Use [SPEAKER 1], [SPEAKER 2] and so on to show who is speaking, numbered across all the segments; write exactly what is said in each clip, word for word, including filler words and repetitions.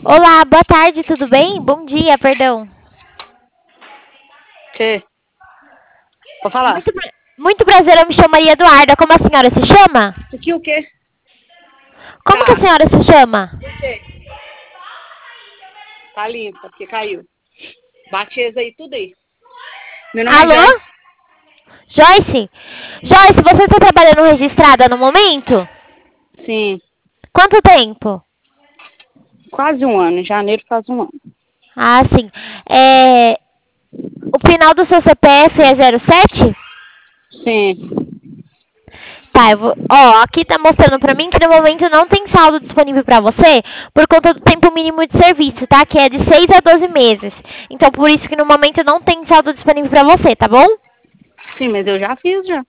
[SPEAKER 1] Olá, boa tarde, tudo bem? Bom dia, perdão.
[SPEAKER 2] Que? Vou falar.
[SPEAKER 1] Muito, pra- muito prazer, eu me chamo Maria Eduarda. Como a senhora se chama?
[SPEAKER 2] Aqui o quê?
[SPEAKER 1] Como que a
[SPEAKER 2] Tá.
[SPEAKER 1] senhora se chama?
[SPEAKER 2] Por quê? Tá limpa, porque caiu. Bate esse aí, tudo aí. Meu nome é
[SPEAKER 1] Alô?
[SPEAKER 2] Joyce.
[SPEAKER 1] Joyce? Joyce, você está trabalhando registrada no momento?
[SPEAKER 2] Sim,
[SPEAKER 1] Quanto tempo?
[SPEAKER 2] quase um ano. Em janeiro faz um ano.
[SPEAKER 1] Ah, sim. É, o final do seu C P F é zero sete?
[SPEAKER 2] Sim.
[SPEAKER 1] Tá, eu vou. Ó, aqui tá mostrando pra mim que no momento não tem saldo disponível pra você por conta do tempo mínimo de serviço, tá? Que é de seis a doze meses. Então, por isso que no momento não tem saldo disponível pra você, tá bom?
[SPEAKER 2] Sim, mas eu já fiz já.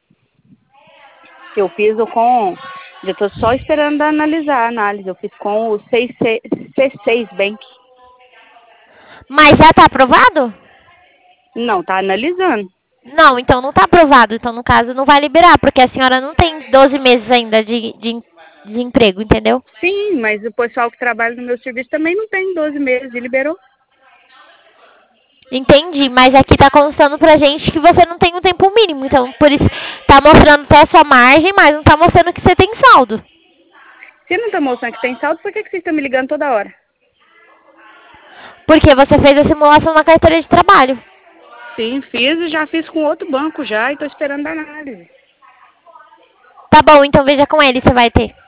[SPEAKER 2] Eu fiz o com. Já tô só esperando analisar a análise. Eu fiz com o C seis Bank.
[SPEAKER 1] Mas já tá aprovado?
[SPEAKER 2] Não, tá analisando.
[SPEAKER 1] Não, então não tá aprovado. Então, no caso, não vai liberar, porque a senhora não tem doze meses ainda de, de desemprego, entendeu?
[SPEAKER 2] Sim, mas o pessoal que trabalha no meu serviço também não tem doze meses e liberou.
[SPEAKER 1] Entendi, mas aqui tá constando pra gente que você não tem um tempo mínimo. Então, por isso, tá mostrando até a sua margem, mas não tá mostrando que você tem saldo.
[SPEAKER 2] Se não tá mostrando que tem saldo, por que, que vocês estão me ligando toda hora?
[SPEAKER 1] Porque você fez a simulação na carteira de trabalho.
[SPEAKER 2] Sim, fiz e já fiz com outro banco já e tô esperando a análise.
[SPEAKER 1] Tá bom, então veja com ele se vai ter.